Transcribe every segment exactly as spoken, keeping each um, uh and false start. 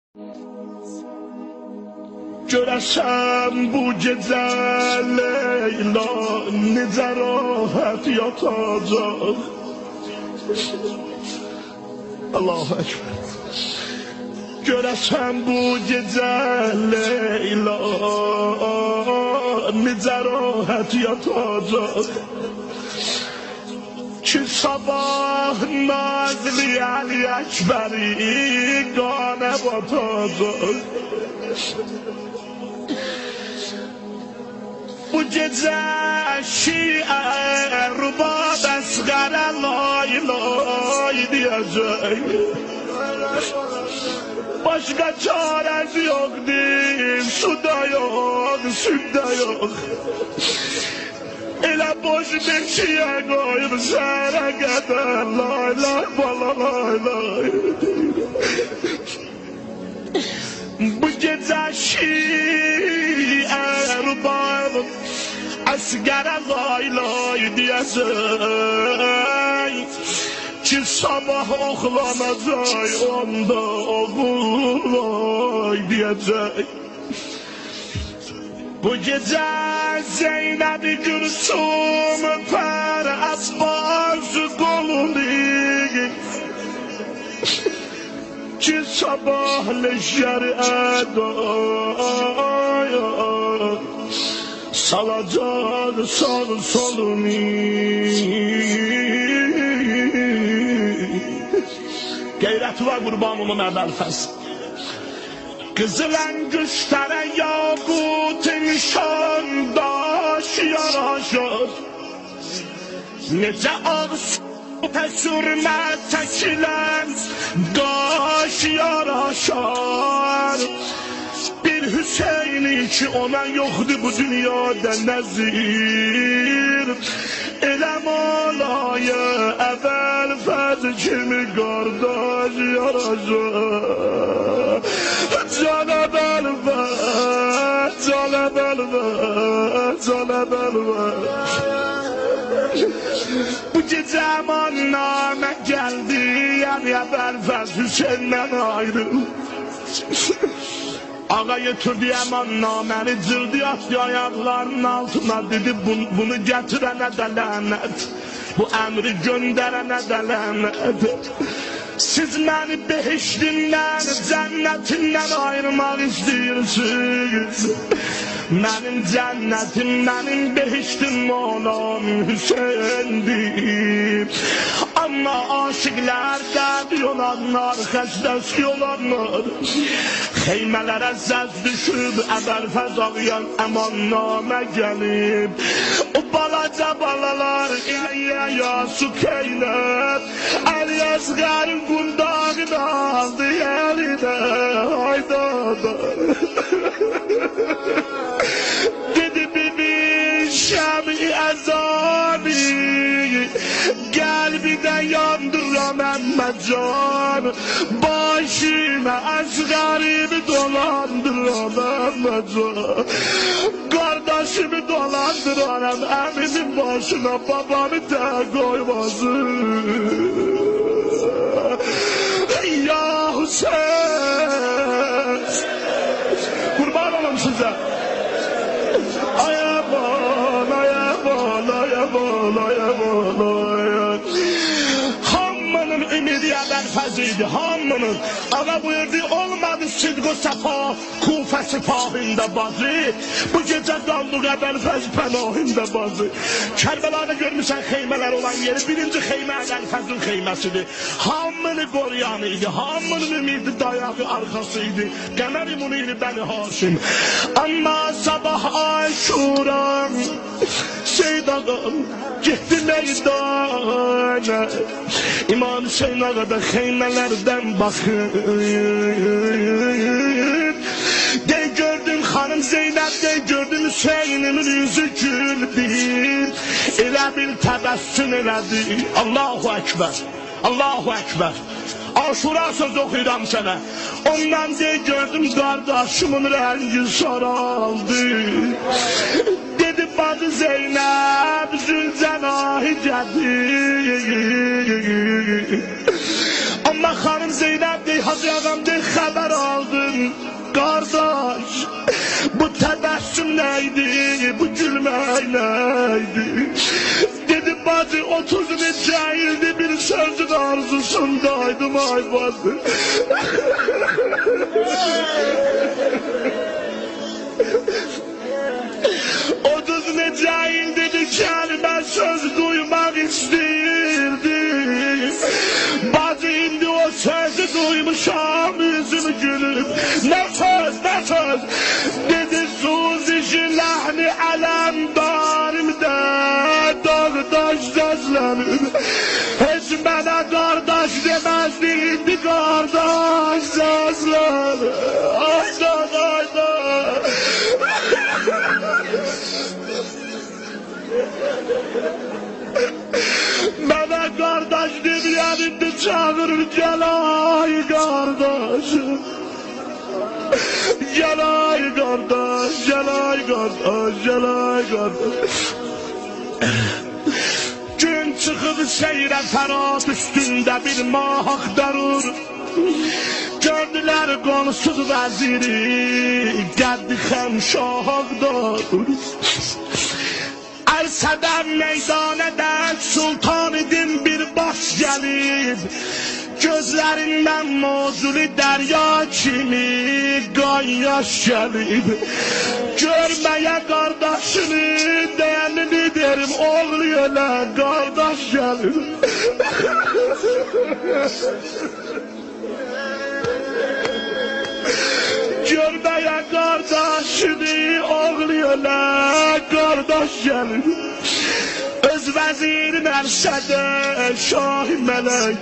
Görəsən bu gecə Leyla necə rahat yatacaq. Allahu Ekber. Görəsən bu gecə Leyla necə rahat yatacaq. Ki sabah Nazli Ali Ekberi qanə batacaq. Bu gecə Şiə Rubab Əsqərə lay lay deyəcək. Başqa çarəsi yoxdur, su da yox, süd də yox. Elə boş beşiyə qoyub sərə qədər lay lay bala lay lay. Bu gecə Şiə Rubab Əsqərə lay lay deyəcək. Ki sabah oxlanacaq onda oğul lay deyəcək. Bu gecə Zeynəb-i Gülsüm Pər Abbas qolunu ki sabah leşər ədaya salacaq sağ solunu. Qeyrət var qurbanımın əvvəlfəz. Qızıl əngüstərə yaqut nişan daş yaraşır. Necə ağız sürmə çəkilən qaş yaraşar. Bir Hüseyni ki ona yoxdur bu dünyada nəzir. Elə malayı əvvəl fəz kimi qardaş yaraşar. Canə bəlvə, canə bəlvə, canə bəlvə. Bu gecə əmannamə gəldi, yəni əvvəl Hüseyndən ayrı. Ağa götürdü əmannaməni, cıldı atdı ayaqlarının altına, dedi bunu gətirənə də lənət, bu əmri göndərənə də lənət. Siz məni behiştindən, cənnətindən ayırmaq istəyirsiniz. Mənim cənnətim, mənim behiştim olan Hüseyndir. Amma aşıqlər dəbi olanlar, xəstəsi olanlar xeymələrə zəz düşüb, əvvəlfəz ağayan əmannamə gəlib. O balaca balalar İləyyə yasu keylət, Əli Əsqərin qundağını aldı əlinə, hayda da. Dedi bibi Şəmi əzani, qəlbidə yandıram əmməcan, başımə Əsqərimi dolandıram əmməcan. Qardaşımı dolandıram, əmimin başına babamı da qoymazım. Ya Hüseyin, qurban olum sizə. Ayaman, ayaman, ayaman, ayaman, ayaman. Hamının ümidi əvvəlfəziydi, hamının. Ağa buyurdu, olmadı sidq-o səfa, Kufə sipahində bazı. Bu gecə qaldıq əvvəlfəz pənahində bazı. Kərbəlada görmüşsən xeymələr olan yeri, birinci xeymə əvvəlfəzin xeyməsidir. Hamını qoruyan idi, hamının ümidi dayağı arxasıydı. Qəmər-i Munir Bəni Haşim. Amma sabah Aşuran, Seyyid ağam, getdi meydana. İmam Hüseyin ağa da xeymələrdən baxır. De gördüm xanım Zeynəb, de gördüm Hüseynimin yüzü güldür. Elə bil təbəssüm elədi. Allahu Ekber, Allahu Ekber. Aşura söz oxuyuram sənə. Ondan de gördüm qardaşımın rəngi saraldı. Dedi bacı Zeynəb Zülcənahi gəlir. Amma xanım Zeynəb dey, Hacı ağam dey, xəbər aldı. Kardeş, bu tebessüm neydi, bu gülmek neydi? Dedi bacı otuz neçə ildi bir sözün arzusundaydım ay bacı. otuz neçə ildi bir kəlmə söz duymak istəyirdim. Bacı indi o sözü duymuşam yüzüm gülüp. Ne söz, ne söz? Dedi suzişi ləhni ələmdarimdə dağdaş sözlənib. Heç mənə qardaş deməzdi, indi qardaş sözlənib. Aydan, aydan. Mənə qardaş deməyən indi çağırır, gəl ay qardaş. Gəl ay qardaş, gəl ay qardaş, gəl ay qardaş. Gün çıxıb seyrə fərat üstündə bir mah axtarır. Gördülər qonsuz vəziri, qəddi xəmşah axtarır. Ərsədən meydanədən sultan idim bir baş gəlib. Gözlərindən mozuli dərya kimi qan yaş gəlib. Görməyə qardaşını dəyənini derim, oğlu elə qardaş gəlib. Görməyə qardaşını oğlu elə qardaş gəlib. Öz vəzirin ərsədə şah-ı mələk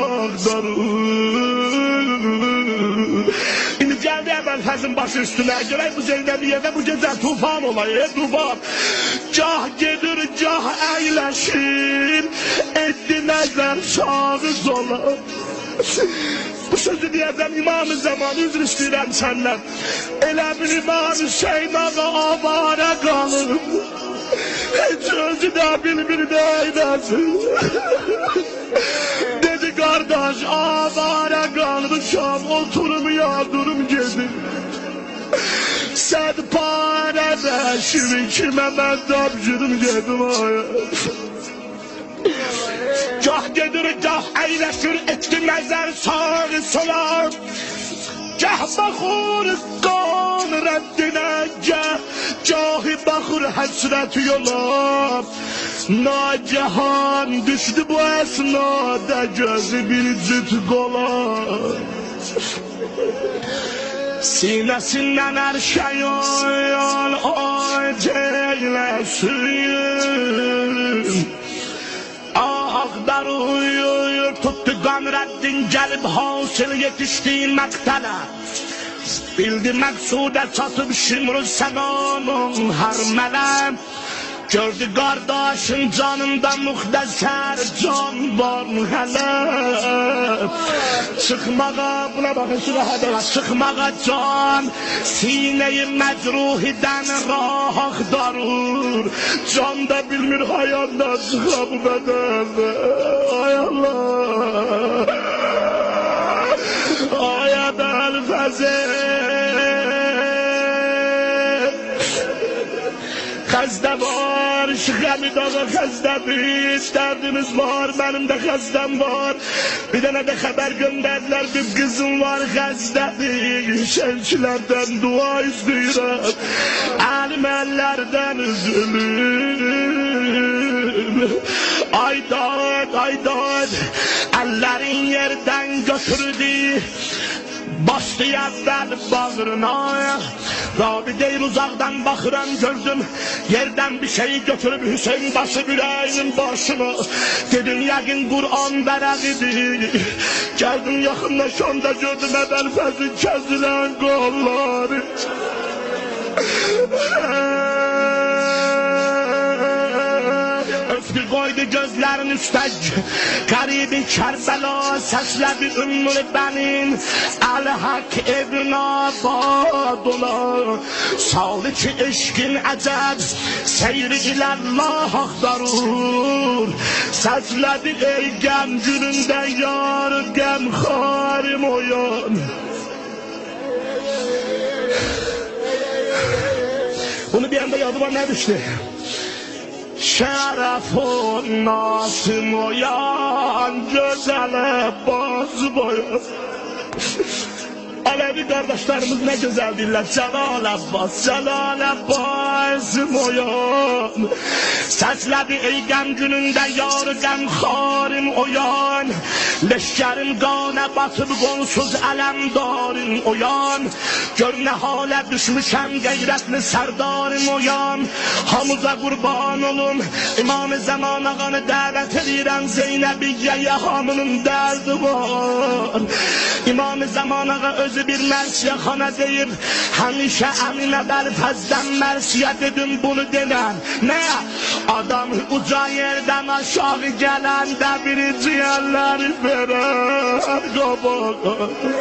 cağdarır. İndi gəldi əvvəl fəzin başı üstünə, görək bu Zeynəbiyyədə bu gecə tufan olayı, tufan. Cah gedir, cah əyləşir, etdi nəzər sağı zola. Bu sözü deyəcəm İmam-ı Zaman, üzr istəyirəm səndən. Elə bir İmam Hüseyin ağa avara qalıb. Heç özü də bilmir nə eyləsin. Dedi qardaş, avara qalmışam, oturmayadurum gedim. Sən parələşir kimə mən tapşırım gedim aya. Gah gedir, gah əyləşir, etdi nəzər sağı sola. Gah baxır qan rəddinə, gah gahi baxır həsrət yola. Nacahan düşdü bu əsnada gözü bir cüt qola. Sinəsindən hər şey oyan aç eyləsin. Ağdar uyur tuttu Qamrəddin gəlib hasil yetişdiyi məqtələ. Bildi məqsudə çatıb Şimr-ü Səmanın hər mələm. Gördü qardaşın canında müxtəsər can var hələ. Çıxmağa, buna baxın sürəhədə, çıxmağa can sinəyi məcruhidən rah axtarır. Can da bilmir hayanda çıxa bu bədəndə. Ay Allah, ay Əbəl Fəzil. Xəzdə var, Şıxəmid ağa xəzdədir, dərdimiz var, mənim də xəzdəm var. Bir dənə də xəbər göndərdilər, bir qızım var xəzdədir. Şərkilərdən dua istəyirəm, əlim əllərdən üzülüm. Aydad, aydad, əllərin yerdən götürdü. Bastı əvvəl bağrına. Rabi deyir uzaqdan baxıram gördüm, yerdən bir şeyi götürüb Hüseyin başı ürəyinin başına. Dedim yəqin Qur'an vərəqidir. Gəldim yaxınlaşanda gördüm Əbəl Fəzil kəsilən qolları. Öftü qoydu gözlərin üstə, qaribi Kərbəla səslədi ümmül bənin. Əl-Haq evin abad ola, salı ki eşkin əcəb, seyri iləllah axtarır. Səslədi ey qəm günündə yar qəm xarim oyan. Bunu bir anda yadıma ne düştü? Şerefun Nasım oyan, güzele boz boyu. Alevi kardeşlerimiz ne güzel diller. Celal Abbas, Celal Abbas oyan. Seslebi ey gəm günündə yar qəmxarım oyan. Leşkerim qana batıb qonsuz ələmdarım oyan. Gör nə halə düşmüşəm qeyrətli sərdarım oyan. Hamıza qurban olum, İmam-ı Zaman ağanı dəvət edirəm. Zeynəbiyyəyə hamının dərdi var. İmam-ı Zaman ağa özü bir mərsiyəxana deyib, həmişə əminə bərfəzdən mərsiyə dedim bunu denən. Nə? Adam uca yerdən aşağı gələndə biri ciyərləri verər qabağa.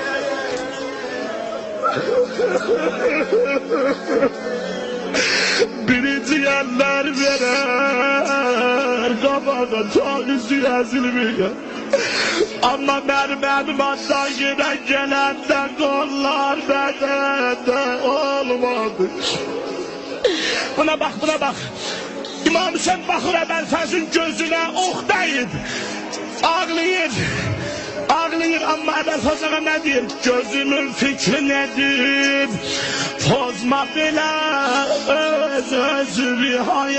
Biri ciyərlər verər qabağa, tanrısı əzilməyər. Amma mənim əlimatdan yenə gələndə qollar bədəndə olmadı. Buna bax, buna bax. İmam Hüseyin baxır Əbəlfəzin gözünə ox dəyib. Ağlayır. Ağlayır, amma Əbəlfəz ağa nə deyir? Gözümün fikri nədir? Pozma belə öz özü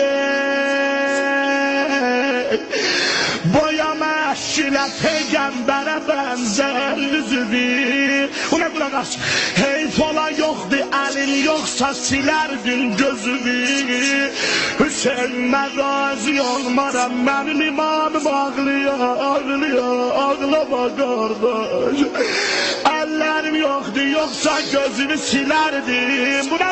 hayır. Boyama eşkilə peyğəmbərə bənzər üzüdür. Buna qulaq aç. Heyf ola yoxdur, əlin yoxsa silərdin gözünü. Hüseyin məqazi olmaram, mənim imamım ağlıyor, ağlıyor, ağlama qardaş. Əllərim yoxdur, yoxsa gözünü silərdim.